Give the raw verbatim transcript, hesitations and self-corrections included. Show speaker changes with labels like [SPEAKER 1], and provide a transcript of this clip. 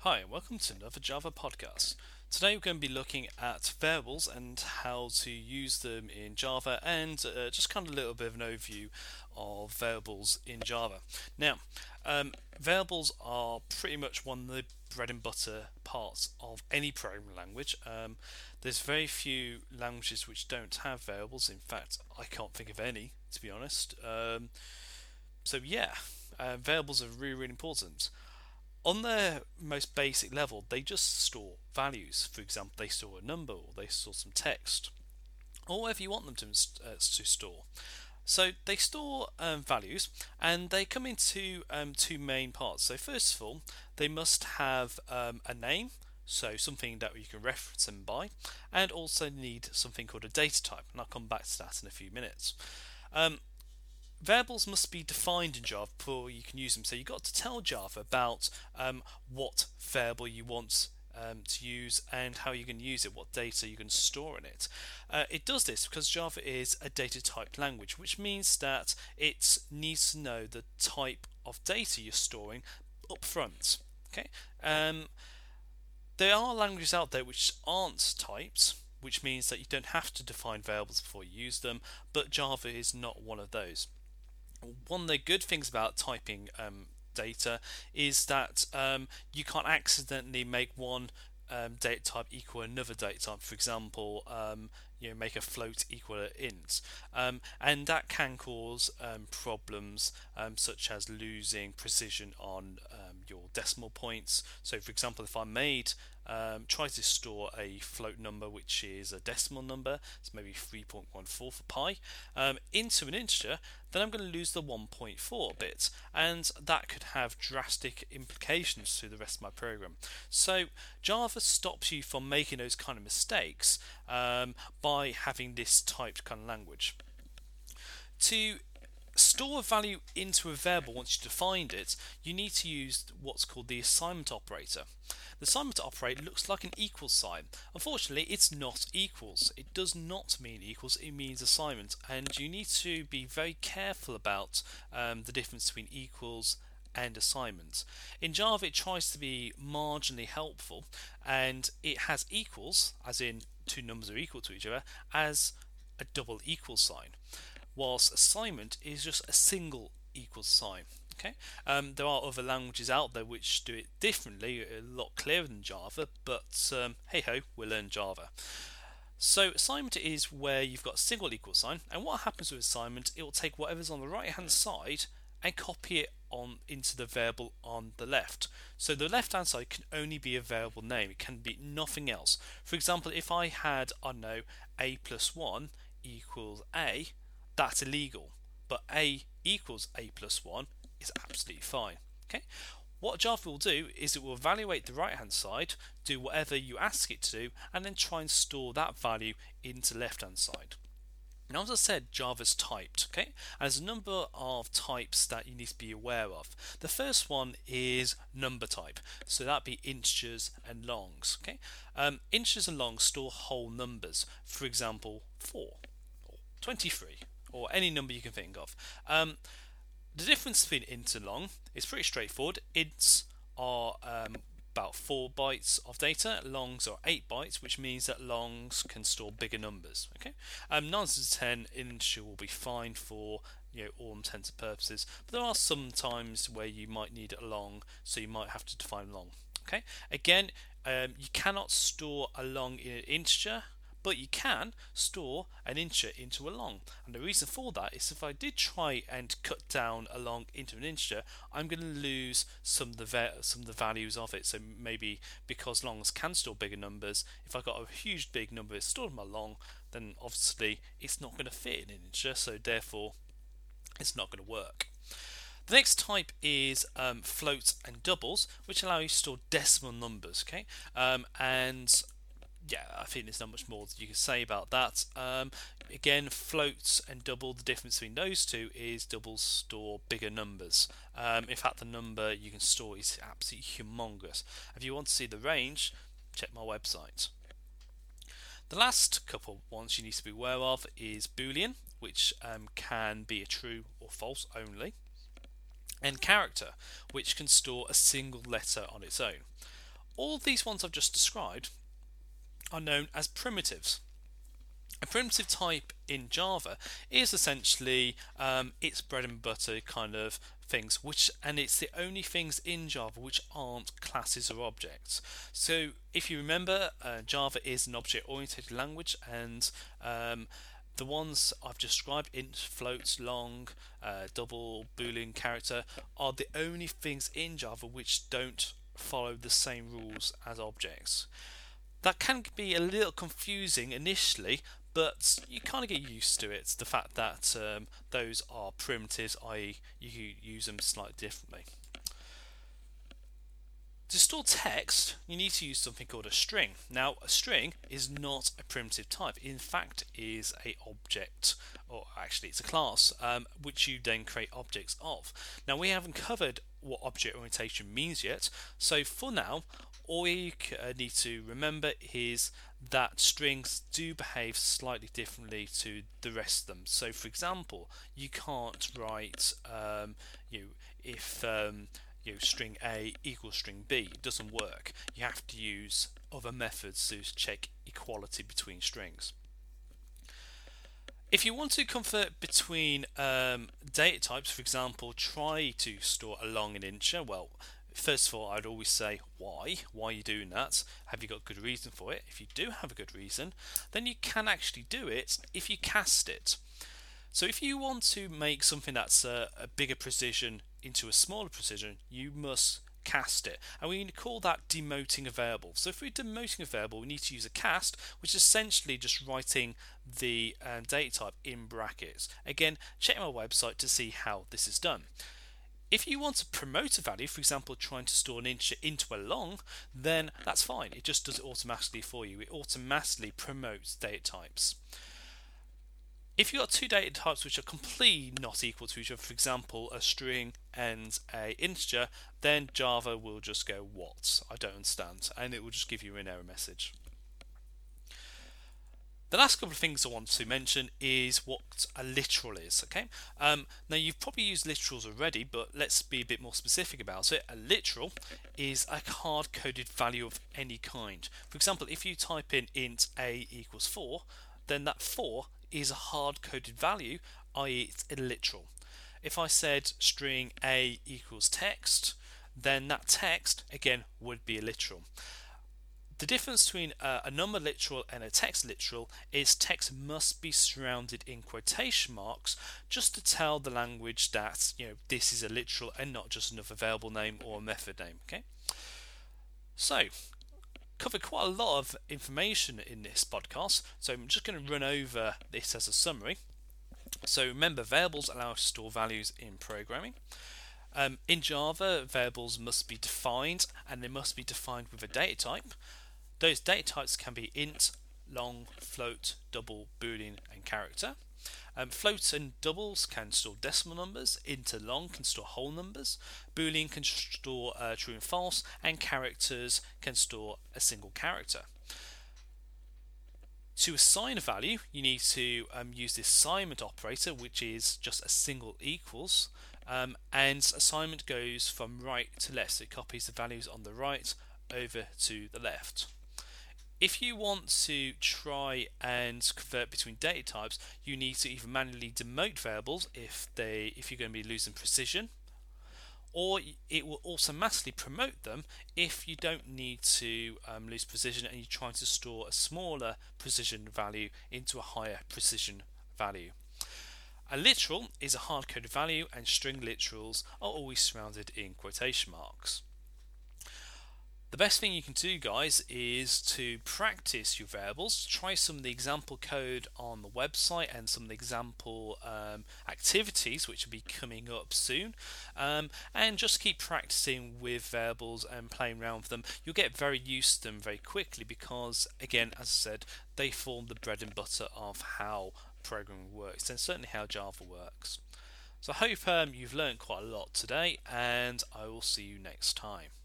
[SPEAKER 1] Hi, and welcome to another Java podcast. Today we're going to be looking at variables and how to use them in Java and uh, just kind of a little bit of an overview of variables in Java. Now, um, variables are pretty much one of the bread and butter parts of any programming language. Um, there's very few languages which don't have variables. In fact, I can't think of any, to be honest. Um, so yeah, uh, variables are really, really important. On their most basic level, they just store values. For example, they store a number or they store some text or whatever you want them to, uh, to store. So they store um, values and they come into um, two main parts. So first of all, they must have um, a name, so something that you can reference them by, and also need something called a data type, and I'll come back to that in a few minutes. Um, Variables must be defined in Java before you can use them. So you've got to tell Java about um, what variable you want um, to use and how you can use it, what data you can store in it. Uh, it does this because Java is a data type language, which means that it needs to know the type of data you're storing up front. Okay. Um, there are languages out there which aren't typed, which means that you don't have to define variables before you use them, but Java is not one of those. One of the good things about typing um, data is that um, you can't accidentally make one um, data type equal another data type. For example, um, you know, make a float equal an int, um, and that can cause um, problems um, such as losing precision on um, your decimal points. So, for example, if I made um, try to store a float number which is a decimal number, it's maybe three point one four for pi, um, into an integer, then I'm going to lose the one point four bit, and that could have drastic implications to the rest of my program. So Java stops you from making those kind of mistakes um, by having this typed kind of language. To store a value into a variable once you defined it, you need to use what's called the assignment operator. The assignment operator looks like an equals sign. Unfortunately, it's not equals. It does not mean equals, it means assignment, and you need to be very careful about um, the difference between equals and assignment. In Java, it tries to be marginally helpful, and it has equals, as in two numbers are equal to each other, as a double equal sign, whilst assignment is just a single equal sign. Okay, um, there are other languages out there which do it differently, a lot clearer than Java, but um, hey ho, we'll learn Java. So assignment is where you've got a single equal sign, and what happens with assignment, it will take whatever's on the right hand side and copy it on into the variable on the left. So the left hand side can only be a variable name, it can be nothing else. For example, if I had, I don't know, a plus one equals a, that's illegal, but a equals a plus one is absolutely fine. Okay, what Java will do is it will evaluate the right hand side, do whatever you ask it to do, and then try and store that value into the left hand side. Now, as I said, Java's typed, okay? And there's a number of types that you need to be aware of. The first one is number type, so that'd be integers and longs, okay? Um, integers and longs store whole numbers, for example, four or twenty-three, or any number you can think of. Um, the difference between int and long is pretty straightforward. Ints are um, about four bytes of data, longs are eight bytes, which means that longs can store bigger numbers. Okay, um, nine to ten integer will be fine for you know all intents and purposes, but there are some times where you might need a long, so you might have to define long. Okay, again, um, you cannot store a long in an integer, but you can store an integer into a long, and the reason for that is if I did try and cut down a long into an integer, I'm going to lose some of the va- some of the values of it. So maybe because longs can store bigger numbers, if I got a huge big number stored in my long, then obviously it's not going to fit in an integer, so therefore it's not going to work. The next type is um, floats and doubles, which allow you to store decimal numbers. Okay, um, and yeah, I think there's not much more that you can say about that. Um, again, floats and double, the difference between those two is doubles store bigger numbers. Um, in fact, the number you can store is absolutely humongous. If you want to see the range, check my website. The last couple ones you need to be aware of is Boolean, which um, can be a true or false only, and character, which can store a single letter on its own. all these ones I've just described are known as primitives. A primitive type in Java is essentially um, its bread and butter kind of things, which and it's the only things in Java which aren't classes or objects. So if you remember, uh, Java is an object-oriented language, and um, the ones I've described, int, float, long, uh, double, boolean, character, are the only things in Java which don't follow the same rules as objects. That can be a little confusing initially, but you kind of get used to it. The fact that um, those are primitives, that is, you use them slightly differently. To store text, you need to use something called a string. Now, a string is not a primitive type. In fact, is a object, or actually it's a class, um, which you then create objects of. Now, we haven't covered what object orientation means yet, so for now, all you uh, need to remember is that strings do behave slightly differently to the rest of them. So, for example, you can't write, um, you know, if um, you know, string A equals string B. It doesn't work. You have to use other methods to check equality between strings. If you want to convert between um, data types, for example, try to store a long and integer, well, first of all, I'd always say why. Why are you doing that? Have you got a good reason for it? If you do have a good reason, then you can actually do it if you cast it. So if you want to make something that's a, a bigger precision into a smaller precision, you must cast it, and we call that demoting a variable. So if we're demoting a variable, we need to use a cast, which is essentially just writing the um, data type in brackets. Again, check my website to see how this is done. If you want to promote a value, for example trying to store an integer into a long, then that's fine. It just does it automatically for you. It automatically promotes data types. If you've got two data types which are completely not equal to each other, for example a string and a integer, then Java will just go, what? I don't understand, and it will just give you an error message. The last couple of things I want to mention is what a literal is. Okay, um, now you've probably used literals already, but let's be a bit more specific about it. A literal is a hard-coded value of any kind. For example, if you type in int a equals four, then that four is a hard-coded value, that is it's a literal. If I said string a equals text, then that text again would be a literal. The difference between uh, a number literal and a text literal is text must be surrounded in quotation marks just to tell the language that, you know, this is a literal and not just another variable name or a method name. Okay, so covered quite a lot of information in this podcast, so I'm just going to run over this as a summary. So remember, variables allow us to store values in programming. Um, in Java, variables must be defined, and they must be defined with a data type. Those data types can be int, long, float, double, boolean, and character. Um, floats and doubles can store decimal numbers, int and long can store whole numbers, boolean can store uh, true and false, and characters can store a single character. To assign a value, you need to um, use this assignment operator, which is just a single equals, um, and assignment goes from right to left, so it copies the values on the right over to the left. If you want to try and convert between data types, you need to either manually demote variables if they if you're going to be losing precision, or it will automatically promote them if you don't need to um, lose precision and you're trying to store a smaller precision value into a higher precision value. A literal is a hard-coded value, and string literals are always surrounded in quotation marks. The best thing you can do, guys, is to practice your variables. Try some of the example code on the website and some of the example um, activities which will be coming up soon, um, and just keep practicing with variables and playing around with them. You'll get very used to them very quickly because, again, as I said, they form the bread and butter of how programming works, and certainly how Java works. So I hope um, you've learned quite a lot today, and I will see you next time.